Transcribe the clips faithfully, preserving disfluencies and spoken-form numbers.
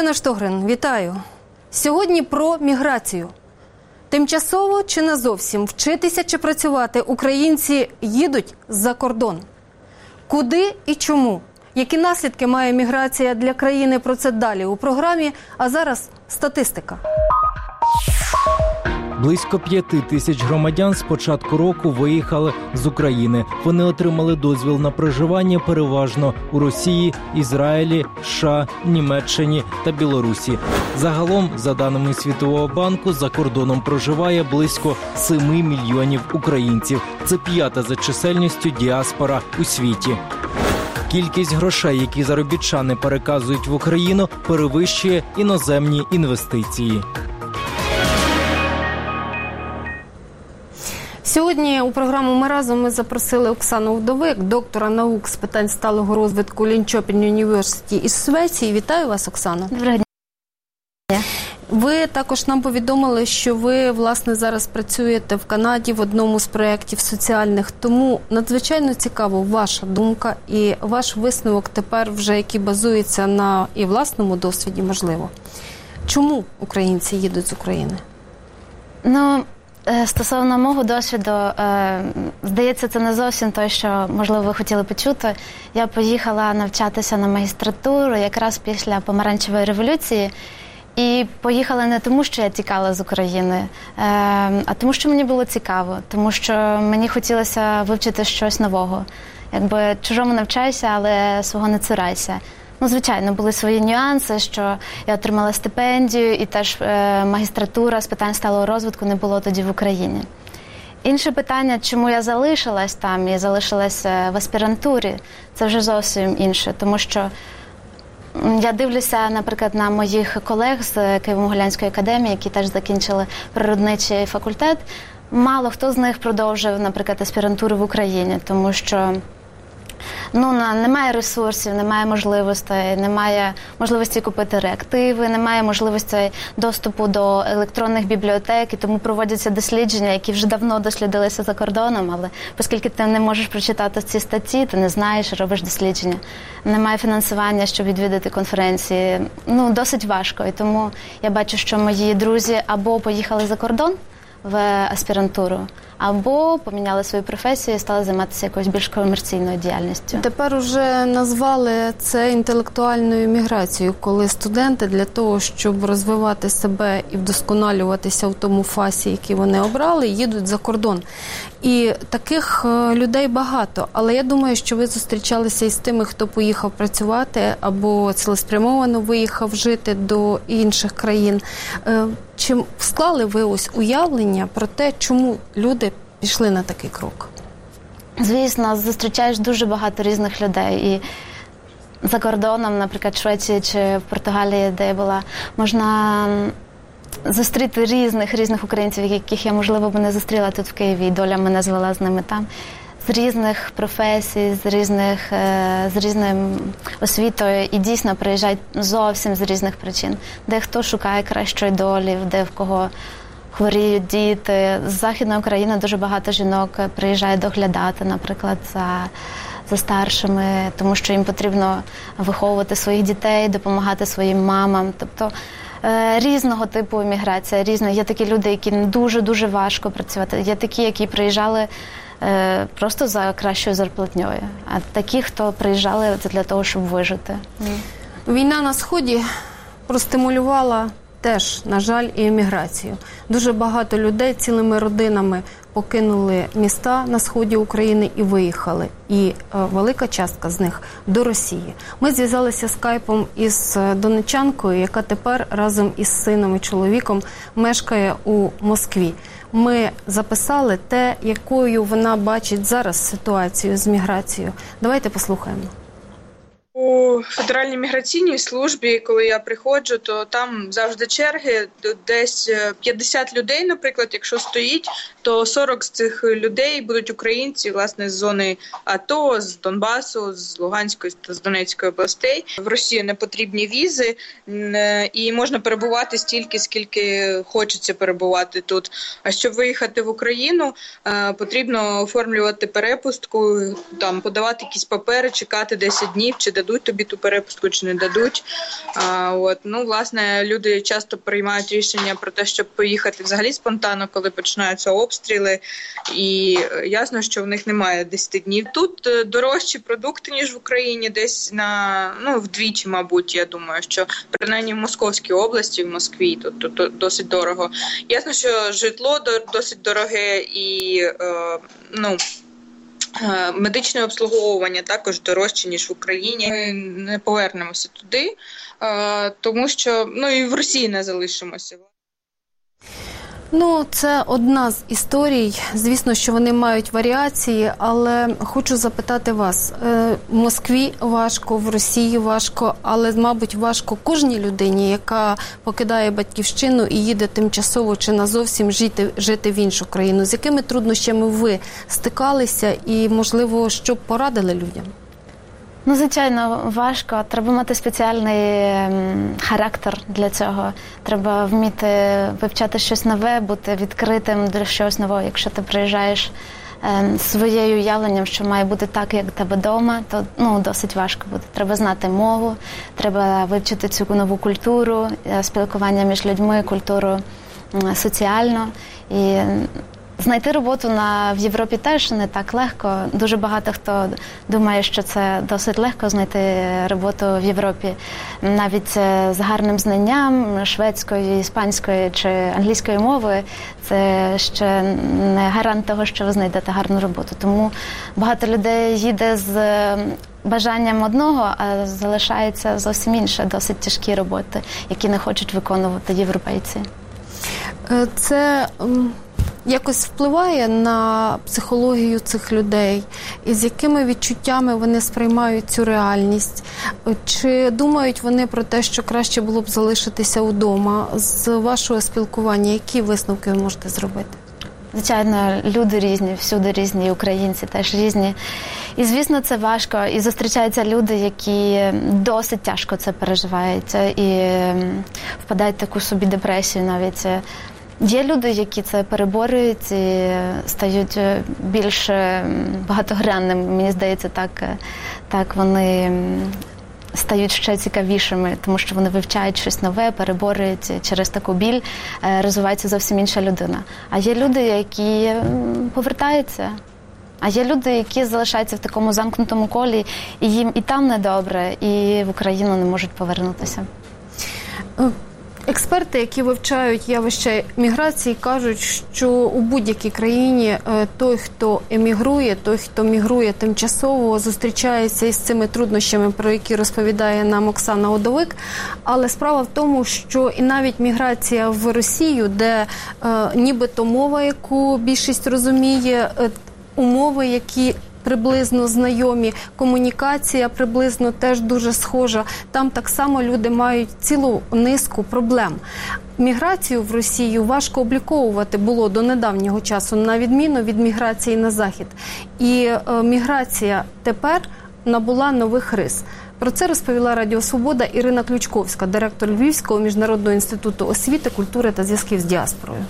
Ірина Штогрин, вітаю. Сьогодні про міграцію. Тимчасово чи не зовсім вчитися чи працювати українці їдуть за кордон. Куди і чому? Які наслідки має міграція для країни? Про це далі у програмі. А зараз статистика. Близько п'яти тисяч громадян з початку року виїхали з України. Вони отримали дозвіл на проживання переважно у Росії, Ізраїлі, США, Німеччині та Білорусі. Загалом, за даними Світового банку, за кордоном проживає близько семи мільйонів українців. Це п'ята за чисельністю діаспора у світі. Кількість грошей, які заробітчани переказують в Україну, перевищує іноземні інвестиції. Сьогодні у програму «Ми разом» ми запросили Оксану Вдовик, доктора наук з питань сталого розвитку Лінкопін Університі із Швеції. Вітаю вас, Оксано. Доброго дня. Ви також нам повідомили, що ви, власне, зараз працюєте в Канаді в одному з проєктів соціальних. Тому надзвичайно цікаво ваша думка і ваш висновок тепер вже, який базується на і власному досвіді, можливо. Чому українці їдуть з України? Ну, стосовно мого досвіду, здається, це не зовсім те, що, можливо, ви хотіли почути. Я поїхала навчатися на магістратуру якраз після Помаранчевої революції. І поїхала не тому, що я тікала з України, а тому, що мені було цікаво, тому що мені хотілося вивчити щось нового. Якби чужому навчайся, але свого не цурайся. Ну, звичайно, були свої нюанси, що я отримала стипендію, і теж е, магістратура з питань сталого розвитку не було тоді в Україні. Інше питання, чому я залишилась там і залишилась в аспірантурі, це вже зовсім інше, тому що я дивлюся, наприклад, на моїх колег з Києво-Могилянської академії, які теж закінчили природничий факультет. Мало хто з них продовжив, наприклад, аспірантуру в Україні, тому що ну, немає ресурсів, немає можливостей, немає можливості купити реактиви, немає можливості доступу до електронних бібліотек, і тому проводяться дослідження, які вже давно дослідилися за кордоном, але оскільки ти не можеш прочитати ці статті, ти не знаєш, робиш дослідження. Немає фінансування, щоб відвідати конференції. Ну, досить важко, і тому я бачу, що мої друзі або поїхали за кордон в аспірантуру, або поміняли свою професію і стали займатися якоюсь більш комерційною діяльністю. Тепер уже назвали це інтелектуальною міграцією, коли студенти для того, щоб розвивати себе і вдосконалюватися в тому фасі, який вони обрали, їдуть за кордон. І таких людей багато. Але я думаю, що ви зустрічалися із тими, хто поїхав працювати або цілеспрямовано виїхав жити до інших країн. Чи склали ви ось уявлення про те, чому люди пішли на такий крок? Звісно, зустрічаєш дуже багато різних людей. І за кордоном, наприклад, в Швеції чи в Португалії, де я була, можна зустріти різних, різних українців, яких я, можливо, б не зустріла тут в Києві, і доля мене звела з ними там. З різних професій, з різних, з різним освітою, і дійсно приїжджають зовсім з різних причин. Дехто шукає кращої долі, де в кого хворіють діти. З Західної України дуже багато жінок приїжджає доглядати, наприклад, за, за старшими, тому що їм потрібно виховувати своїх дітей, допомагати своїм мамам. Тобто різного типу еміграція, різна. Є такі люди, яким дуже-дуже важко працювати. Є такі, які приїжджали просто за кращою зарплатньою. А такі, хто приїжджали для того, щоб вижити. Війна на Сході простимулювала теж, на жаль, і еміграцію. Дуже багато людей цілими родинами покинули міста на сході України і виїхали. І е, велика частка з них до Росії. Ми зв'язалися скайпом із донеччанкою, яка тепер разом із сином і чоловіком мешкає у Москві. Ми записали те, якою вона бачить зараз ситуацію з міграцією. Давайте послухаємо. У Федеральній міграційній службі, коли я приходжу, то там завжди черги, десь п'ятдесят людей, наприклад, якщо стоїть, то сорок з цих людей будуть українці, власне, з зони АТО, з Донбасу, з Луганської та з Донецької областей. В Росії не потрібні візи, і можна перебувати стільки, скільки хочеться перебувати тут. А щоб виїхати в Україну, потрібно оформлювати перепустку, там подавати якісь папери, чекати десять днів чи дадуть дадуть тобі ту перепустку чи не дадуть. А, от, ну, власне, люди часто приймають рішення про те, щоб поїхати взагалі спонтанно, коли починаються обстріли. І ясно, що в них немає десять днів. Тут дорожчі продукти, ніж в Україні, десь на, ну, вдвічі, мабуть, я думаю, що принаймні в Московській області, в Москві, тут, тут, тут досить дорого. Ясно, що житло досить дороге і, е, ну, медичне обслуговування також дорожче, ніж в Україні. Ми не повернемося туди, тому що, ну, і в Росії не залишимося. Ну, це одна з історій. Звісно, що вони мають варіації, але хочу запитати вас. В Москві важко, в Росії важко, але, мабуть, важко кожній людині, яка покидає батьківщину і їде тимчасово чи назовсім жити, жити в іншу країну. З якими труднощами ви стикалися і, можливо, що б порадили людям? Ну, звичайно, важко. Треба мати спеціальний характер для цього. Треба вміти вивчати щось нове, бути відкритим до щось нового. Якщо ти приїжджаєш своєю уявленням, що має бути так, як в тебе вдома, то, ну, досить важко буде. Треба знати мову, треба вивчити цю нову культуру, спілкування між людьми, культуру соціальну. І знайти роботу на, в Європі теж не так легко. Дуже багато хто думає, що це досить легко знайти роботу в Європі. Навіть з гарним знанням шведської, іспанської чи англійської мови це ще не гарант того, що ви знайдете гарну роботу. Тому багато людей їде з бажанням одного, а залишається зовсім інше, досить тяжкі роботи, які не хочуть виконувати європейці. Це якось впливає на психологію цих людей? І з якими відчуттями вони сприймають цю реальність? Чи думають вони про те, що краще було б залишитися вдома? З вашого спілкування, які висновки ви можете зробити? Звичайно, люди різні, всюди різні, українці теж різні. І, звісно, це важко. І зустрічаються люди, які досить тяжко це переживають і впадають в таку собі депресію навіть. Є люди, які це переборюють і стають більш багатогранними. Мені здається, так, так вони стають ще цікавішими, тому що вони вивчають щось нове, переборюють через таку біль, розвивається зовсім інша людина. А є люди, які повертаються. А є люди, які залишаються в такому замкнутому колі, і їм і там недобре, і в Україну не можуть повернутися. Експерти, які вивчають явище міграції, кажуть, що у будь-якій країні той, хто емігрує, той, хто мігрує тимчасово, зустрічається із цими труднощами, про які розповідає нам Оксана Удовик. Але справа в тому, що і навіть міграція в Росію, де е, нібито мова, яку більшість розуміє, е, умови, які приблизно знайомі, комунікація приблизно теж дуже схожа. Там так само люди мають цілу низку проблем. Міграцію в Росію важко обліковувати було до недавнього часу, на відміну від міграції на Захід. І е, міграція тепер набула нових рис. Про це розповіла Радіо Свобода Ірина Ключковська, директор Львівського міжнародного інституту освіти, культури та зв'язків з діаспорою.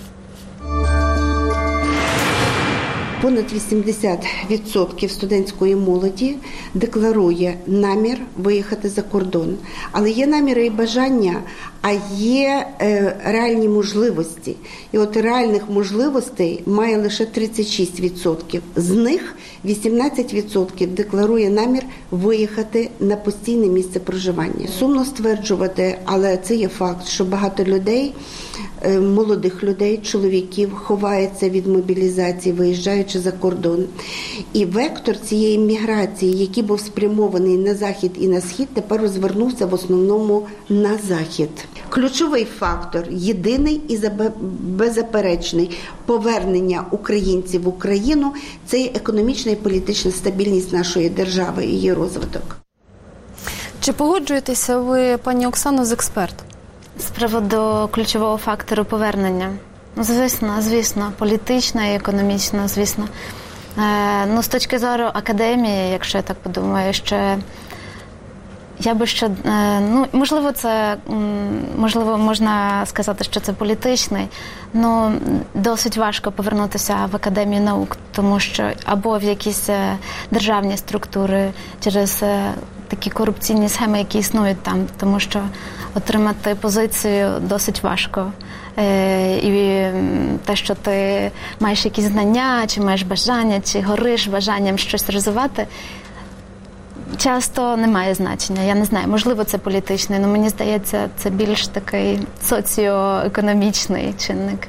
Понад вісімдесят відсотків студентської молоді декларує намір виїхати за кордон. Але є наміри і бажання, а є е, реальні можливості. І от реальних можливостей має лише тридцять шість відсотків. З них вісімнадцять відсотків декларує намір виїхати на постійне місце проживання. Сумно стверджувати, але це є факт, що багато людей, е, молодих людей, чоловіків ховається від мобілізації, виїжджаючи за кордон. І вектор цієї міграції, який був спрямований на захід і на схід, тепер розвернувся в основному на захід. Ключовий фактор, єдиний і беззаперечний повернення українців в Україну – це економічна і політична стабільність нашої держави і її розвиток. Чи погоджуєтеся ви, пані Оксано, з експертом? З приводу ключового фактору повернення? Звісно, звісно, політична і економічна, звісно. Е, ну, з точки зору академії, якщо я так подумаю, що я би ще, ну, можливо, це, можливо, можна сказати, що це політичний, але досить важко повернутися в Академію наук, тому що або в якісь державні структури через такі корупційні схеми, які існують там, тому що отримати позицію досить важко. І те, що ти маєш якісь знання, чи маєш бажання, чи гориш бажанням щось розвивати, часто не має значення. Я не знаю, можливо, це політичний, але мені здається, це більш такий соціоекономічний чинник.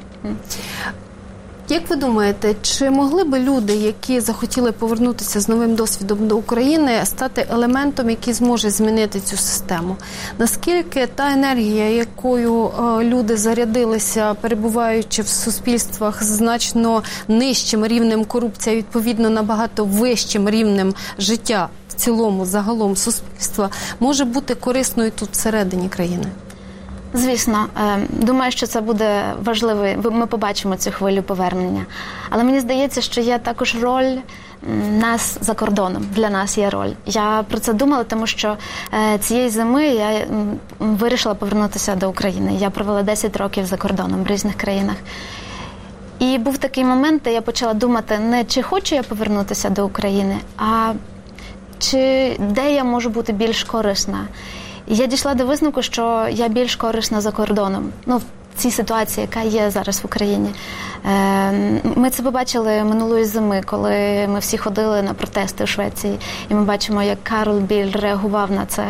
Як ви думаєте, чи могли би люди, які захотіли повернутися з новим досвідом до України, стати елементом, який зможе змінити цю систему? Наскільки та енергія, якою люди зарядилися, перебуваючи в суспільствах з значно нижчим рівнем корупції, відповідно набагато вищим рівнем життя в цілому, загалом суспільства, може бути корисною тут всередині країни? Звісно. Думаю, що це буде важливо. Ми побачимо цю хвилю повернення. Але мені здається, що є також роль нас за кордоном. Для нас є роль. Я про це думала, тому що цієї зими я вирішила повернутися до України. Я провела десять років за кордоном в різних країнах. І був такий момент, де я почала думати, не чи хочу я повернутися до України, а чи де я можу бути більш корисна. І я дійшла до висновку, що я більш корисна за кордоном. Ну, в цій ситуації, яка є зараз в Україні. Ми це побачили минулої зими, коли ми всі ходили на протести у Швеції. І ми бачимо, як Карл Біль реагував на це.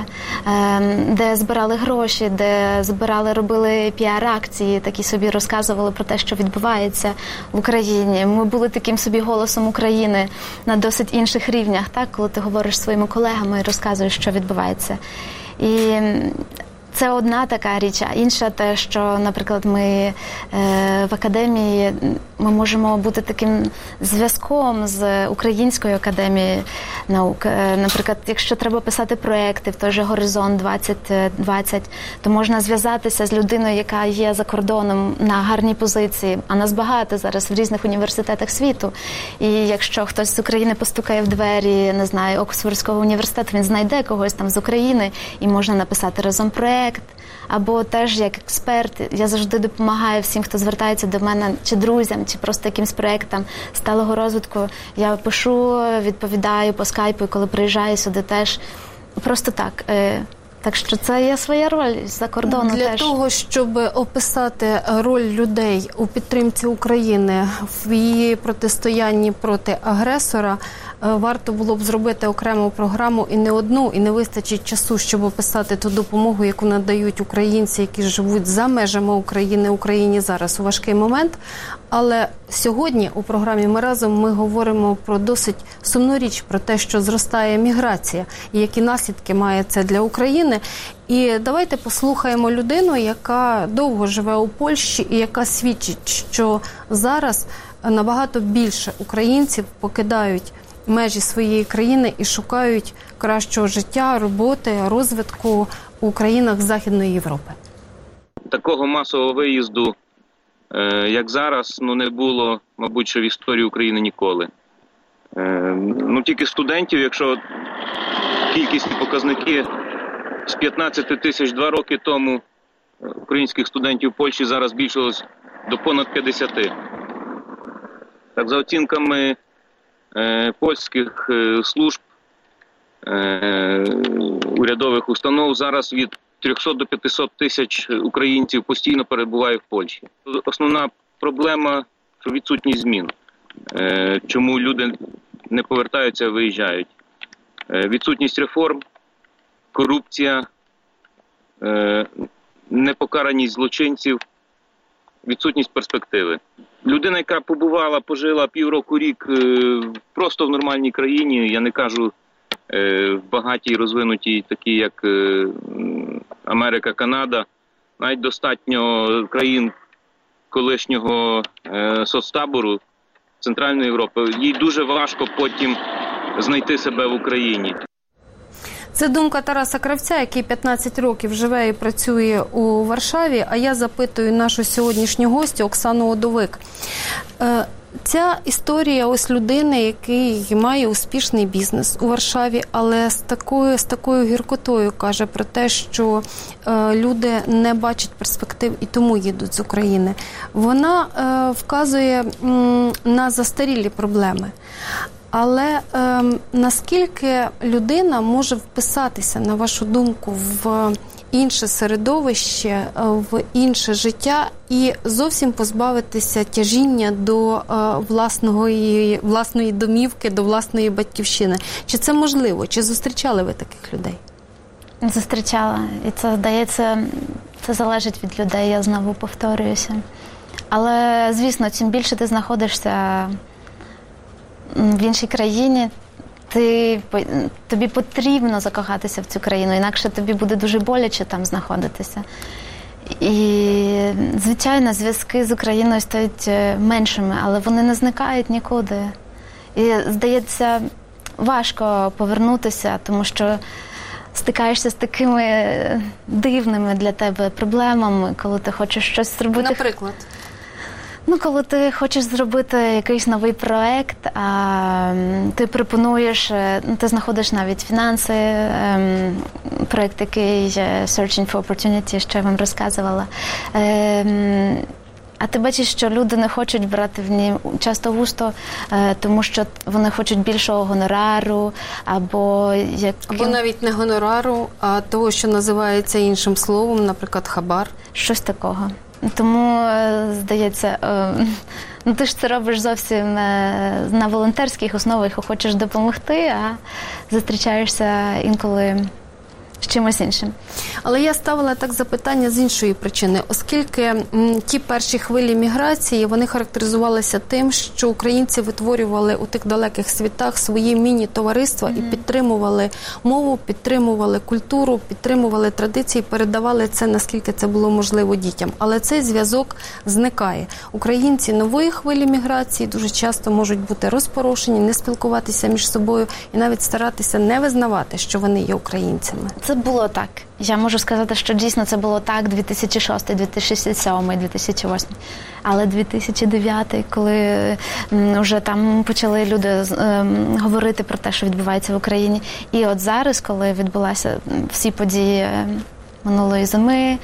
Де збирали гроші, де збирали, робили піар-акції, такі собі розказували про те, що відбувається в Україні. Ми були таким собі голосом України на досить інших рівнях, так? Коли ти говориш зі своїми колегами і розказуєш, що відбувається. І це одна така річ, а інша те, що, наприклад, ми е, в академії, ми можемо бути таким зв'язком з Українською академією наук. Е, наприклад, якщо треба писати проекти в той же «Горизонт двадцять двадцять», то можна зв'язатися з людиною, яка є за кордоном на гарній позиції, а нас багато зараз в різних університетах світу. І якщо хтось з України постукає в двері, не знаю, Оксфордського університету, він знайде когось там з України і можна написати разом проект. Або теж як експерт, я завжди допомагаю всім, хто звертається до мене, чи друзям, чи просто якимсь проєктам сталого розвитку. Я пишу, відповідаю по скайпу, коли приїжджаю сюди теж. Просто так. Так що це є своя роль за кордону Для теж. Для того, щоб описати роль людей у підтримці України в її протистоянні проти агресора, варто було б зробити окрему програму і не одну, і не вистачить часу, щоб описати ту допомогу, яку надають українці, які живуть за межами України, Україні зараз у важкий момент. Але сьогодні у програмі «Ми разом» ми говоримо про досить сумну річ, про те, що зростає міграція і які наслідки має це для України. І давайте послухаємо людину, яка довго живе у Польщі і яка свідчить, що зараз набагато більше українців покидають межі своєї країни і шукають кращого життя, роботи, розвитку у країнах Західної Європи. Такого масового виїзду, як зараз, ну не було, мабуть, що в історії України ніколи. Ну тільки студентів, якщо кількісні показники з п'ятнадцяти тисяч два роки тому українських студентів в Польщі зараз збільшилось до понад п'ятдесяти. Так, за оцінками е, польських е, служб, е, урядових установ, зараз від трьохсот до п'ятисот тисяч українців постійно перебуває в Польщі. Основна проблема – що відсутність змін. Е, чому люди не повертаються, а виїжджають. Е, відсутність реформ, корупція, е, непокараність злочинців, відсутність перспективи. Людина, яка побувала, пожила півроку, рік е, просто в нормальній країні, я не кажу е, в багатій, розвинутій, такій як е, Америка, Канада, навіть достатньо країн колишнього е, соцтабору Центральної Європи, їй дуже важко потім знайти себе в Україні. Це думка Тараса Кравця, який п'ятнадцять років живе і працює у Варшаві, а я запитую нашу сьогоднішню гостю Оксану Удовик. Ця історія ось людини, який має успішний бізнес у Варшаві, але з такою, з такою гіркотою каже про те, що е, люди не бачать перспектив і тому їдуть з України. Вона е, вказує м, на застарілі проблеми. Але е, наскільки людина може вписатися, на вашу думку, в інше середовище, в інше життя і зовсім позбавитися тяжіння до е, власної, власної домівки, до власної батьківщини? Чи це можливо? Чи зустрічали ви таких людей? Зустрічала. І це, здається, це залежить від людей, я знову повторююся. Але, звісно, чим більше ти знаходишся в іншій країні, ти, тобі потрібно закохатися в цю країну, інакше тобі буде дуже боляче там знаходитися. І, звичайно, зв'язки з Україною стають меншими, але вони не зникають нікуди. І, здається, важко повернутися, тому що стикаєшся з такими дивними для тебе проблемами, коли ти хочеш щось зробити. Наприклад? Ну, коли ти хочеш зробити якийсь новий проект, а ти пропонуєш, ти знаходиш навіть фінанси, проект, який Searching for Opportunity, що я вам розказувала. А ти бачиш, що люди не хочуть брати в ній часто густо, тому що вони хочуть більшого гонорару, або... Як... Або навіть не гонорару, а того, що називається іншим словом, наприклад, хабар. Щось такого. Тому, здається, ну, ти ж це робиш зовсім на волонтерських основах, хочеш допомогти, а зустрічаєшся інколи з чимось іншим. Але я ставила так запитання з іншої причини, оскільки м, ті перші хвилі міграції, вони характеризувалися тим, що українці витворювали у тих далеких світах свої міні-товариства mm-hmm. і підтримували мову, підтримували культуру, підтримували традиції, передавали це, наскільки це було можливо дітям. Але цей зв'язок зникає. Українці нової хвилі міграції дуже часто можуть бути розпорошені, не спілкуватися між собою і навіть старатися не визнавати, що вони є українцями. Це було так. Я можу сказати, що дійсно це було так дві тисячі шостий, дві тисячі сьомий, дві тисячі восьмий. Але дві тисячі дев'ятий, коли вже там почали люди ем, говорити про те, що відбувається в Україні. І от зараз, коли відбулися всі події минулої зими,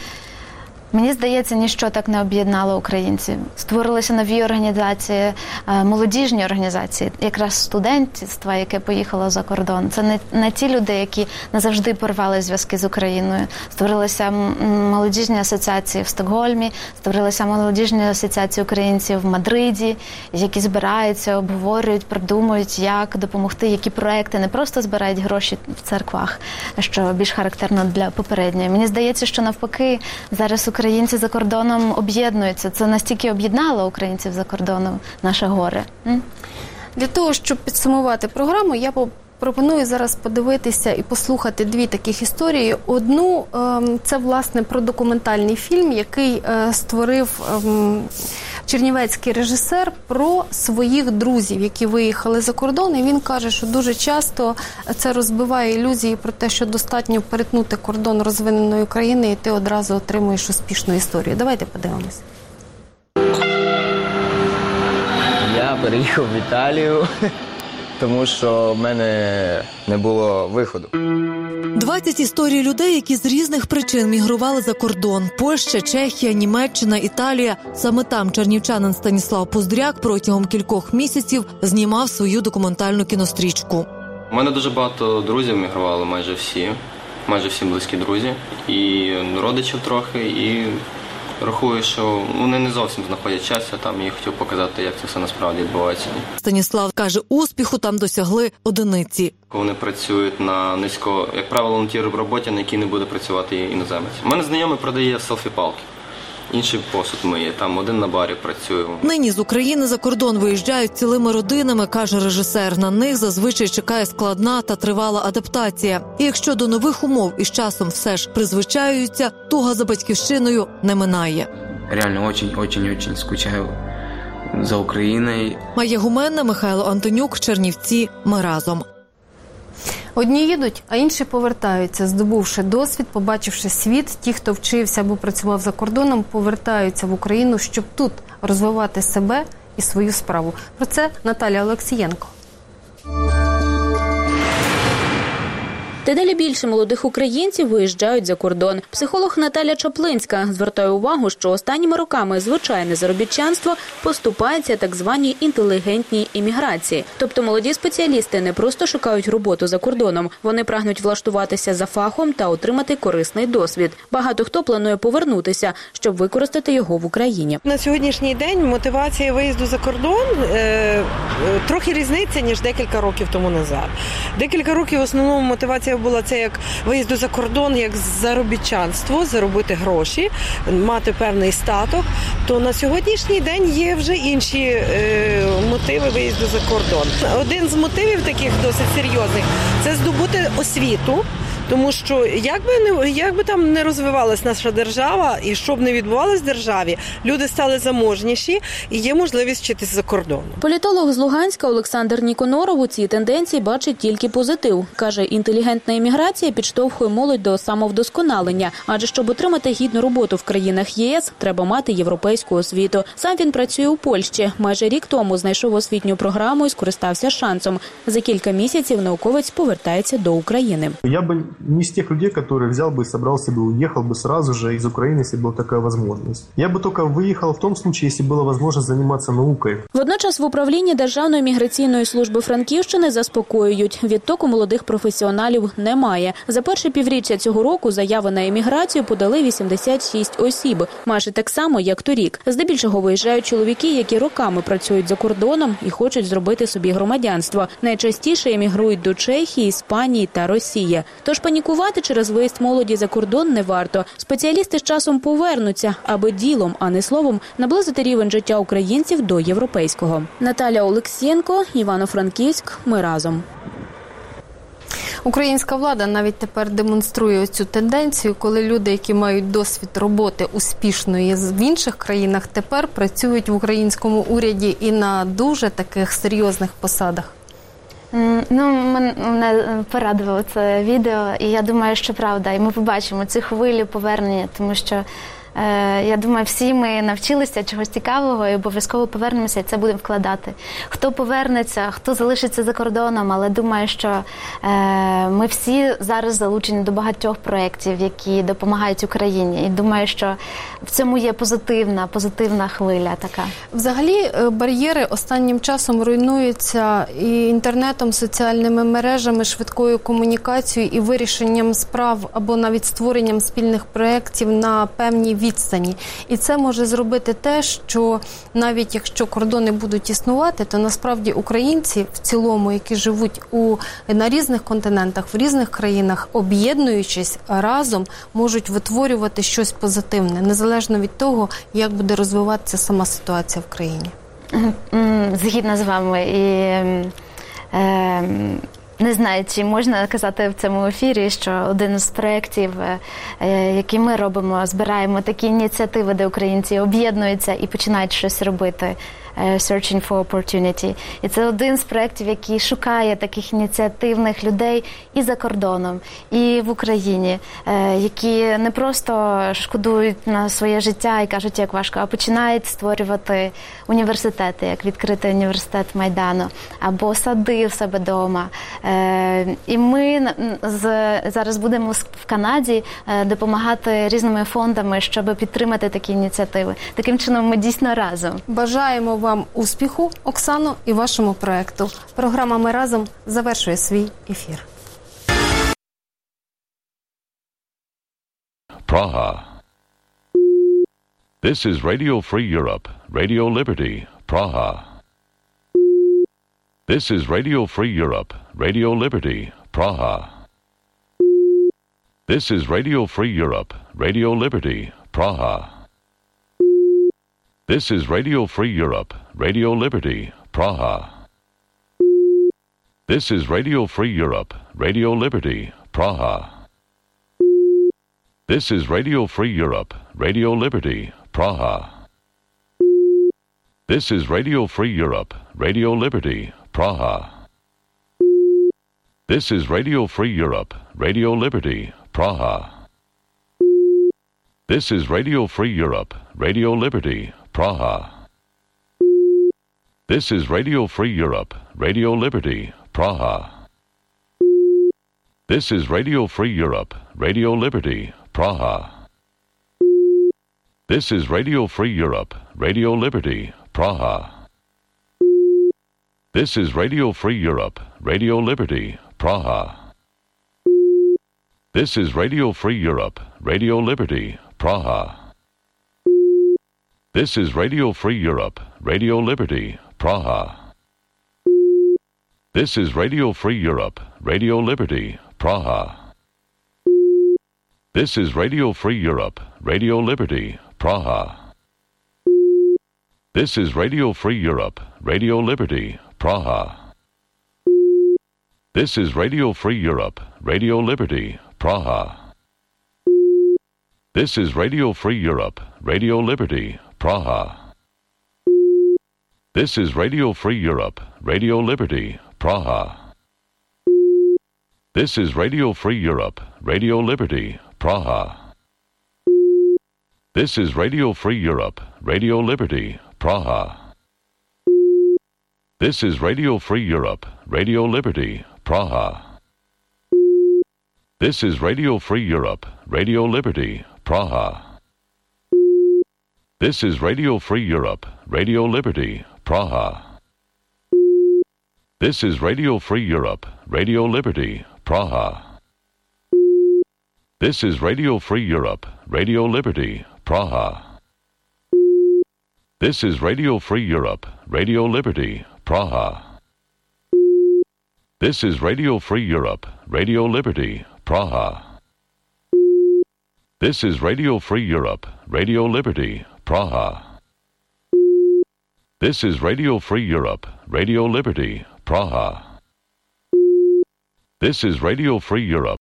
мені здається, ніщо так не об'єднало українців. Створилися нові організації, молодіжні організації, якраз студентства, яке поїхало за кордон. Це не, не ті люди, які назавжди порвали зв'язки з Україною. Створилися молодіжні асоціації в Стокгольмі, створилися молодіжні асоціації українців в Мадриді, які збираються, обговорюють, продумують, як допомогти, які проекти. Не просто збирають гроші в церквах, що більш характерно для попередньої. Мені здається, що навпаки, зараз українці за кордоном об'єднуються. Це настільки об'єднало українців за кордоном наше горе. М? Для того, щоб підсумувати програму, я пропоную зараз подивитися і послухати дві таких історії. Одну – це, власне, про документальний фільм, який створив чернівецький режисер про своїх друзів, які виїхали за кордон. І він каже, що дуже часто це розбиває ілюзії про те, що достатньо перетнути кордон розвиненої країни і ти одразу отримуєш успішну історію. Давайте подивимось. Я переїхав в Італію, тому що в мене не було виходу. двадцять історій людей, які з різних причин мігрували за кордон. Польща, Чехія, Німеччина, Італія. Саме там чернівчанин Станіслав Пуздряк протягом кількох місяців знімав свою документальну кінострічку. У мене дуже багато друзів мігрували, майже всі. Майже всі близькі друзі. І родичів трохи, і рахую, що вони не зовсім знаходять час, я там і хотів показати, як це все насправді відбувається. Станіслав каже, успіху там досягли одиниці. Вони працюють на низько, як правило, на тій роботі, на якій не буде працювати іноземець. У мене знайомий продає селфі-палки. Інший посуд миє, там один на барі працює. Нині з України за кордон виїжджають цілими родинами, каже режисер. На них зазвичай чекає складна та тривала адаптація. І якщо до нових умов із часом все ж призвичаюються, туга за батьківщиною не минає. Реально, очень-очень-очень скучаю за Україною. Майя Гуменна, Михайло Антонюк, Чернівці. Ми разом. Одні їдуть, а інші повертаються, здобувши досвід, побачивши світ. Ті, хто вчився або працював за кордоном, повертаються в Україну, щоб тут розвивати себе і свою справу. Про це Наталія Олексієнко. Дедалі більше молодих українців виїжджають за кордон. Психолог Наталя Чаплинська звертає увагу, що останніми роками звичайне заробітчанство поступається так званій інтелігентній імміграції. Тобто молоді спеціалісти не просто шукають роботу за кордоном, вони прагнуть влаштуватися за фахом та отримати корисний досвід. Багато хто планує повернутися, щоб використати його в Україні. На сьогоднішній день мотивація виїзду за кордон е, трохи різниця, ніж декілька років тому назад. Декілька років в основному мотивація була це як виїзду за кордон, як заробітчанство, заробити гроші, мати певний статок. То на сьогоднішній день є вже інші е, мотиви виїзду за кордон. Один з мотивів таких досить серйозних – це здобути освіту. Тому що як би, не, як би там не розвивалась наша держава і що б не відбувалось в державі, люди стали заможніші і є можливість вчитися за кордоном. Політолог з Луганська Олександр Ніконоров у цій тенденції бачить тільки позитив. Каже, інтелігентна імміграція підштовхує молодь до самовдосконалення, адже щоб отримати гідну роботу в країнах ЄС, треба мати європейську освіту. Сам він працює у Польщі. Майже рік тому знайшов освітню програму і скористався шансом. За кілька місяців науковець повертається до України. Я би не из тех людей, которые взял бы, собрался бы, уехал бы сразу же из Украины, если была такая возможность. Я бы только выехал в том случае, если была возможность заниматься наукой. Водночас в управлінні Державної міграційної служби Франківщини заспокоюють, відтоку молодих професіоналів немає. За перше півріччя цього року заяви на еміграцію подали вісімдесят шість осіб, майже так само, як торік. Здебільшого виїжджають чоловіки, які роками працюють за кордоном і хочуть зробити собі громадянство. Найчастіше емігрують до Чехії, Іспанії та Росії. Тож панікувати через виїзд молоді за кордон не варто. Спеціалісти з часом повернуться, аби ділом, а не словом, наблизити рівень життя українців до європейського. Наталя Олексієнко, Івано-Франківськ. Ми разом. Українська влада навіть тепер демонструє цю тенденцію, коли люди, які мають досвід роботи успішної в інших країнах, тепер працюють в українському уряді і на дуже таких серйозних посадах. Ну, мене порадувало це відео, і я думаю, що правда. І ми побачимо цю хвилю повернення, тому що, е, я думаю, всі ми навчилися чогось цікавого і обов'язково повернемося, і це будемо вкладати. Хто повернеться, хто залишиться за кордоном, але думаю, що е, ми всі зараз залучені до багатьох проєктів, які допомагають Україні. І думаю, що в цьому є позитивна, позитивна хвиля така. Взагалі, бар'єри останнім часом руйнуються і інтернетом, соціальними мережами, швидкою комунікацією і вирішенням справ або навіть створенням спільних проєктів на певній відстані. І це може зробити те, що навіть якщо кордони будуть існувати, то насправді українці в цілому, які живуть у, на різних континентах, в різних країнах, об'єднуючись разом, можуть витворювати щось позитивне, незалежно від того, як буде розвиватися сама ситуація в країні. Згідна з вами. І е, не знаю, чи можна казати в цьому ефірі, що один з проєктів, е, які ми робимо, збираємо такі ініціативи, де українці об'єднуються і починають щось робити. Searching for Opportunity. І це один з проєктів, який шукає таких ініціативних людей і за кордоном, і в Україні, які не просто шкодують на своє життя і кажуть, як важко, а починають створювати університети, як відкритий університет Майдану, або сади в себе вдома. І ми зараз будемо в Канаді допомагати різними фондами, щоб підтримати такі ініціативи. Таким чином ми дійсно разом. Бажаємо вам Вам успіху, Оксано, і вашому проекту. Програма «Ми разом» завершує свій ефір. Praha. This is Radio Free Europe, Radio Liberty, Praha. This is Radio Free Europe, Radio Liberty, Praha. This is Radio Free Europe, Radio Liberty, Praha. This is Radio Free Europe, Radio Liberty, Praha. This is Radio Free Europe, Radio Liberty, Praha. This is Radio Free Europe, Radio Liberty, Praha. This is Radio Free Europe, Radio Liberty, Praha. This is Radio Free Europe, Radio Liberty, Praha. This is Radio Free Europe, Radio Liberty, Praha. This is Radio Free Europe, Radio Liberty, Praha. This is Radio Free Europe, Radio Liberty, Praha. This is Radio Free Europe, Radio Liberty, Praha. This is Radio Free Europe, Radio Liberty, Praha. This is Radio Free Europe, Radio Liberty, Praha. This is Radio Free Europe, Radio Liberty, Praha. This is Radio Free Europe, Radio Liberty, Praha. This is Radio Free Europe, Radio Liberty, Praha. This is Radio Free Europe, Radio Liberty, Praha. This is Radio Free Europe, Radio Liberty, Praha. This is Radio Free Europe, Radio Liberty, Praha. This is Radio Free Europe, Radio Liberty, Praha. This is Radio Free Europe, Radio Liberty, Praha. This is Radio Free Europe, Radio Liberty, Praha. This is Radio Free Europe, Radio Liberty, Praha. This is Radio Free Europe, Radio Liberty, Praha. This is Radio Free Europe, Radio Liberty, Praha. This is Radio Free Europe, Radio Liberty, Praha. This is Radio Free Europe, Radio Liberty, Praha. This is Radio Free Europe, Radio Liberty, Praha. This is Radio Free Europe, Radio Liberty, Praha. This is Radio Free Europe, Radio Liberty, Praha. This is Radio Free Europe, Radio Liberty, Praha. This is Radio Free Europe.